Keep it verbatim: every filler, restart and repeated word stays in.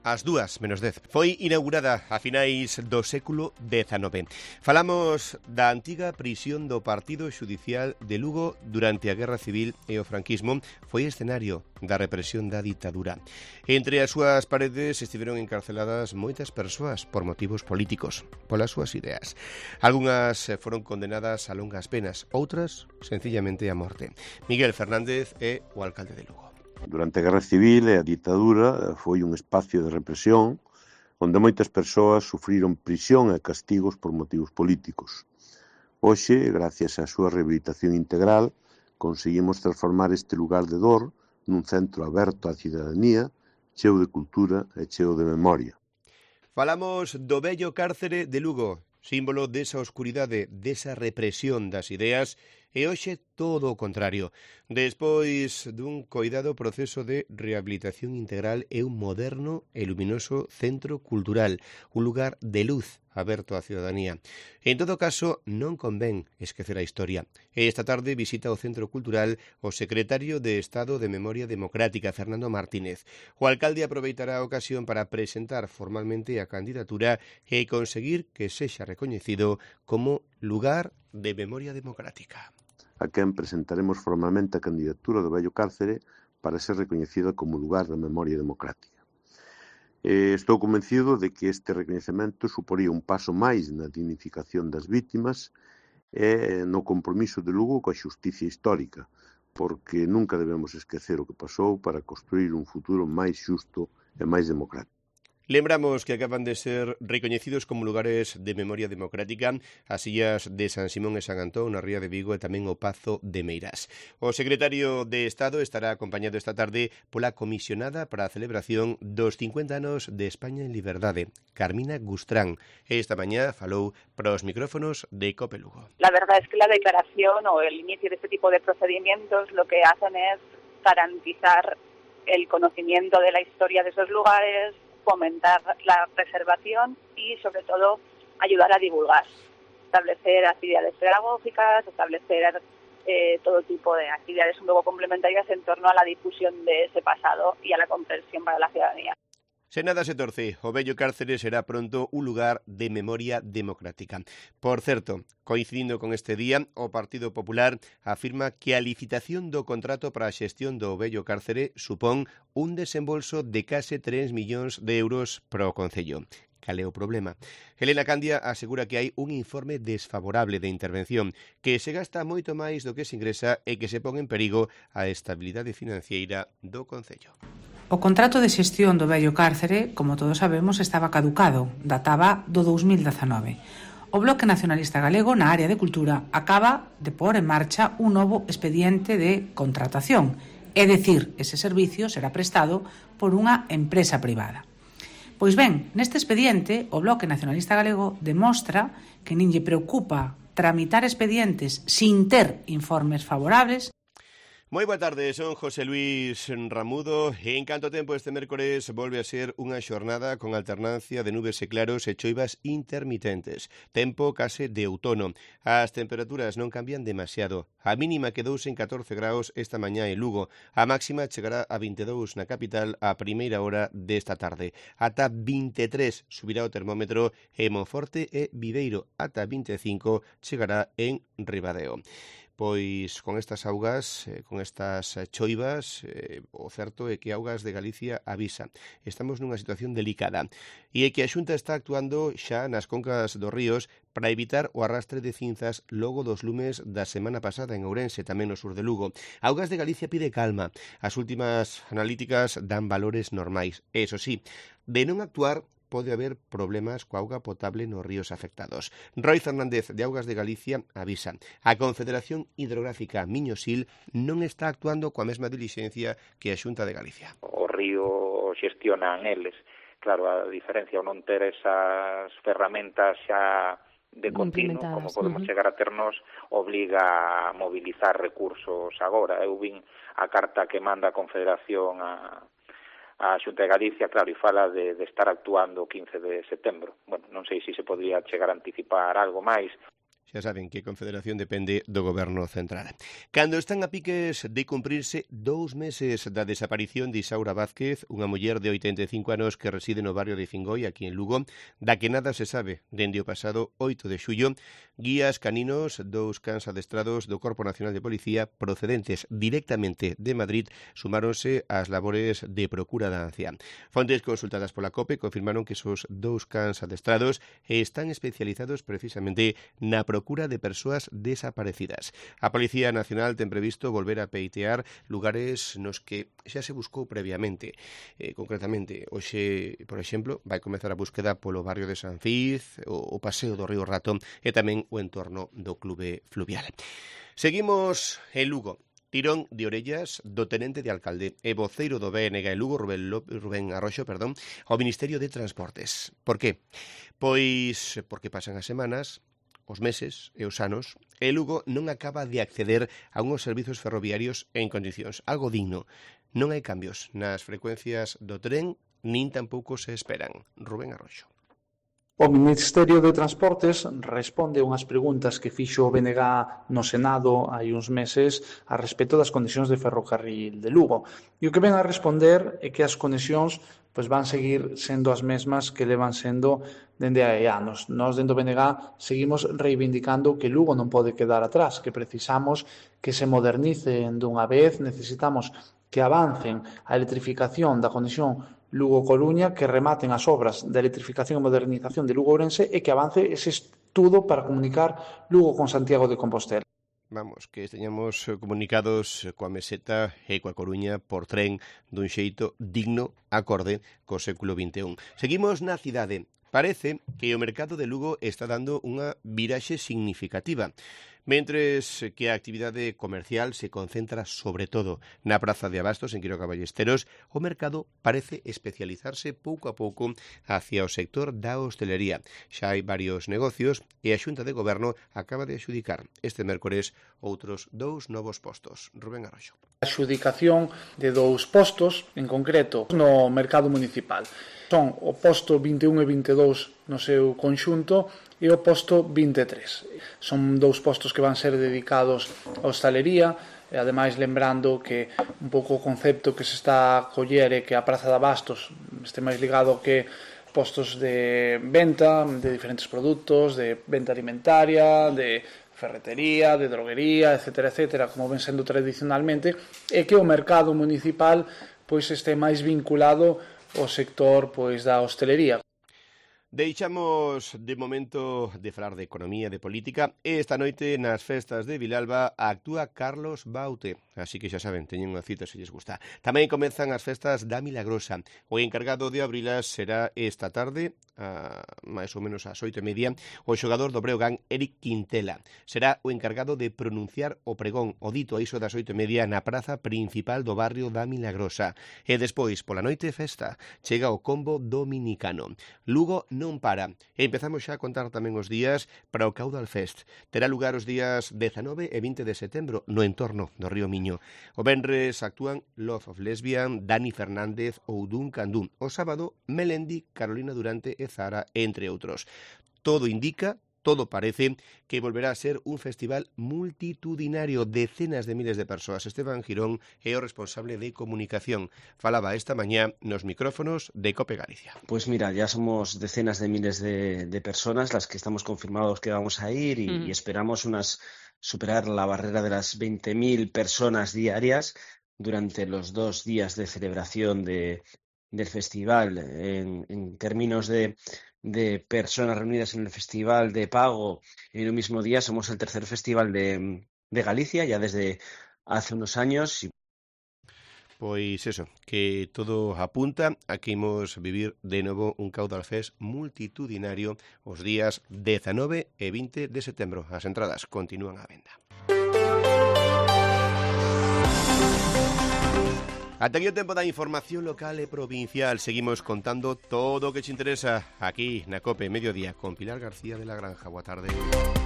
As dúas menos dez. Foi inaugurada a finais do século dezanove. Falamos da antiga prisión do Partido Xudicial de Lugo durante a Guerra Civil e o franquismo. Foi escenario da represión da ditadura. Entre as súas paredes estiveron encarceladas moitas persoas por motivos políticos, polas súas ideas. Algunhas foron condenadas a longas penas, outras sencillamente a morte. Miguel Fernández é o alcalde de Lugo. Durante a Guerra Civil e a ditadura foi un espacio de represión onde moitas persoas sufriron prisión e castigos por motivos políticos. Hoxe, gracias á súa rehabilitación integral, conseguimos transformar este lugar de dor nun centro aberto á cidadanía, cheo de cultura e cheo de memoria. Falamos do vello cárcere de Lugo, símbolo desa oscuridade, desa represión das ideas, e hoxe todo o contrario. Despois dun coidado proceso de rehabilitación integral é un moderno e luminoso centro cultural, un lugar de luz aberto á cidadanía. En todo caso, non convén esquecer a historia. E esta tarde visita o Centro Cultural o secretario de Estado de Memoria Democrática, Fernando Martínez. O alcalde aproveitará a ocasión para presentar formalmente a candidatura e conseguir que sexa recoñecido como lugar de memoria democrática. A quen presentaremos formalmente a candidatura do vello cárcere para ser recoñecida como lugar da memoria democrática. Eh, estou convencido de que este recoñecemento suporía un paso máis na dignificación das vítimas e no compromiso de Lugo coa xusticia histórica, porque nunca debemos esquecer o que pasou para construir un futuro máis xusto e máis democrático. Lembramos que acaban de ser recoñecidos como lugares de memoria democrática as illas de San Simón e San Antón, na Ría de Vigo e tamén o Pazo de Meirás. O secretario de Estado estará acompañado esta tarde pola comisionada para a celebración dos cincuenta anos de España en liberdade, Carmina Gustrán. Esta mañá falou para os micrófonos de Cope Lugo. La verdad es que la declaración o el inicio de este tipo de procedimientos lo que hacen es garantizar el conocimiento de la historia de esos lugares, fomentar la preservación y, sobre todo, ayudar a divulgar, establecer actividades pedagógicas, establecer eh, todo tipo de actividades un poco complementarias en torno a la difusión de ese pasado y a la comprensión para la ciudadanía. Se nada se torce, o vello cárcere será pronto un lugar de memoria democrática. Por certo, coincidindo con este día, o Partido Popular afirma que a licitación do contrato para a xestión do vello cárcere supón un desembolso de case tres millóns de euros para o Concello. Cal é o problema? Helena Candia asegura que hai un informe desfavorable de intervención, que se gasta moito máis do que se ingresa e que se pon en perigo a estabilidade financiera do Concello. O contrato de xestión do vello cárcere, como todos sabemos, estaba caducado, databa do dous mil dezanove. O Bloque Nacionalista Galego, na área de cultura, acaba de pôr en marcha un novo expediente de contratación, é dicir, ese servicio será prestado por unha empresa privada. Pois ben, neste expediente, o Bloque Nacionalista Galego demostra que nin lle preocupa tramitar expedientes sin ter informes favorables. Moi boa tarde, son José Luis Ramudo e en canto tempo este mércores volve a ser unha xornada con alternancia de nubes e claros e choivas intermitentes. Tempo case de outono. As temperaturas non cambian demasiado. A mínima quedouse en catorce graus esta mañá en Lugo. A máxima chegará a vinte e dous na capital a primeira hora desta tarde. Ata vinte e tres subirá o termómetro en Monforte e Viveiro. Ata vinte e cinco chegará en Ribadeo. Pois con estas augas, eh, con estas choivas, eh, o certo é que Augas de Galicia avisa. Estamos nunha situación delicada e é que a Xunta está actuando xa nas concas dos ríos para evitar o arrastre de cinzas logo dos lumes da semana pasada en Ourense, tamén no sur de Lugo. Augas de Galicia pide calma. As últimas analíticas dan valores normais. Eso sí, de non actuar pode haber problemas coa auga potable nos ríos afectados. Roy Fernández, de Augas de Galicia, avisa. A Confederación Hidrográfica Miño-Sil non está actuando coa mesma dilixencia que a Xunta de Galicia. O río xestionan eles. Claro, a diferencia, o non ter esas ferramentas xa de continuo, como podemos uh-huh. chegar a ternos, obliga a mobilizar recursos agora. Eu vin a carta que manda a Confederación a a Xunta de Galicia, claro, e fala de, de estar actuando o quince de setembro. Bueno, non sei se se podría chegar a anticipar algo máis. Xa saben que a Confederación depende do Goberno central. Cando están a piques de cumprirse dous meses da desaparición de Isaura Vázquez, unha muller de oitenta e cinco anos que reside no barrio de Fingoi, aquí en Lugo, da que nada se sabe dende o pasado oito de xullo, guías caninos, dous cans adestrados do Corpo Nacional de Policía procedentes directamente de Madrid sumáronse ás labores de procura da anciá. Fontes consultadas pola COPE confirmaron que esos dous cans adestrados están especializados precisamente na procura procura de persoas desaparecidas. A Policía Nacional ten previsto volver a peitear lugares nos que xa se buscou previamente. Eh, concretamente, hoxe, por exemplo, vai comezar a búsqueda polo barrio de San Fiz, o, o paseo do Río Rato e tamén o entorno do Clube Fluvial. Seguimos en Lugo. Tirón de orellas do tenente de alcalde e voceiro do B N G en Lugo, Rubén, López, Rubén Arroxo, perdón, ao Ministerio de Transportes. Por qué? Pois porque pasan as semanas, os meses e os anos, e Lugo non acaba de acceder a unhos servizos ferroviarios en condicións algo digno. Non hai cambios nas frecuencias do tren, nin tampouco se esperan. Rubén Arroxo. O Ministerio de Transportes responde a unhas preguntas que fixo o B N G no Senado hai uns meses a respecto das condicións de ferrocarril de Lugo. E o que ven a responder é que as conexións pois van seguir sendo as mesmas que levan sendo dende hai anos. Nós, dentro do B N G, seguimos reivindicando que Lugo non pode quedar atrás, que precisamos que se modernicen dunha vez, necesitamos que avancen a electrificación da conexión Lugo-Coruña, que rematen as obras de electrificación e modernización de Lugo-Ourense e que avance ese estudo para comunicar Lugo con Santiago de Compostela. Vamos, que teñamos comunicados coa Meseta e coa Coruña por tren dun xeito digno, acorde co século vinte e un. Seguimos na cidade. Parece que o mercado de Lugo está dando unha viraxe significativa. Mentres que a actividade comercial se concentra sobre todo na Praza de Abastos, en Quiroga Ballesteros, o mercado parece especializarse pouco a pouco hacia o sector da hostelería. Xa hai varios negocios e a Xunta de Goberno acaba de adxudicar este mércores outros dous novos postos. Rubén Arroxo. A adxudicación de dous postos, en concreto, no mercado municipal. Son o posto vinte e un e vinte e dous no seu conxunto e o posto vinte e tres. Son dous postos que van ser dedicados á hostalería, e ademais lembrando que un pouco o concepto que se está a coller é que a Praza de Abastos este máis ligado que postos de venta de diferentes produtos, de venta alimentaria, de ferretería, de droguería, etcétera, etcétera, como ven sendo tradicionalmente, e que o mercado municipal pois este máis vinculado ao sector pois da hostelería. Deixamos de momento de falar de economía, de política, e esta noite nas festas de Vilalba actúa Carlos Baute, así que xa saben, teñen unha cita se lles gusta. Tamén comenzan as festas da Milagrosa. O encargado de abrilas será esta tarde, a, máis ou menos ás oito e media, o xogador do Breogán, Eric Quintela. Será o encargado de pronunciar o pregón, o dito a iso das oito e media na praza principal do barrio da Milagrosa. E despois, pola noite festa, chega o combo dominicano. Lugo non para. E empezamos xa a contar tamén os días para o Caudal Fest. Terá lugar os días dezanove e vinte de setembro no entorno do Río Miño. O venres actúan Love of Lesbian, Dani Fernández ou Duncan Dun. O sábado, Melendi, Carolina Durante e Zara, entre outros. Todo indica, todo parece que volverá a ser un festival multitudinario, decenas de miles de persoas. Esteban Girón é o responsable de comunicación. Falaba esta mañá nos micrófonos de COPE Galicia. Pues mira, ya somos decenas de miles de, de personas las que estamos confirmados que vamos a ir y, mm. y esperamos unas superar la barrera de las veinte mil personas diarias durante los dos días de celebración de, del festival. En, en términos de de personas reunidas en el festival de pago en un mismo día, somos el tercer festival de, de Galicia ya desde hace unos años. Pois eso, que todo apunta a que imos vivir de novo un Caudal Fest multitudinario os días dezanove e vinte de setembro. As entradas continúan á venda. Ata aquí o tempo da información local e provincial. Seguimos contando todo o que te interesa aquí na COPE Mediodía con Pilar García de la Granja. Boa tarde.